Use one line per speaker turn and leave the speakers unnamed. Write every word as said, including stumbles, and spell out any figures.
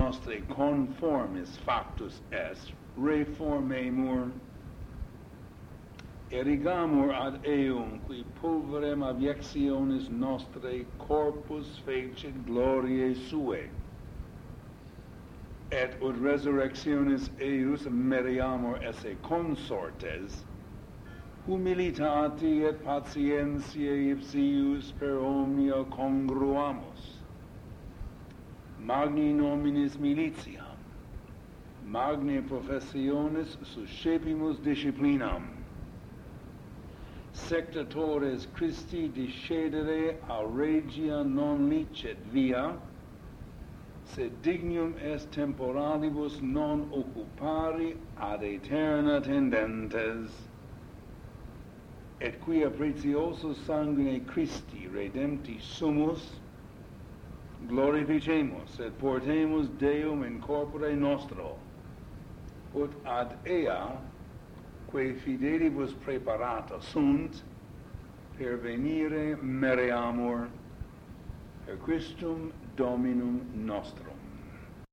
nostrae conformis factus est, reformemur, erigamur ad eum, qui pulverem aviectionis nostrae corpus fecit gloriae suae, et ut resurrectionis eius meriamur esse consortes, humilitati et patientiae ipsius per omnia congruamus, magni nominis militiam, magni professionis suscepimus disciplinam, sectatores Christi discedere a regia non licet via, sed dignum est temporalibus non occupari ad aeterna tendentes, et quia precioso sanguine Christi redempti sumus, glorificemus et portemus Deum in corpore nostro, ut ad ea, quae fidelibus preparata sunt, per venire mereamur, per Christum Dominum nostrum.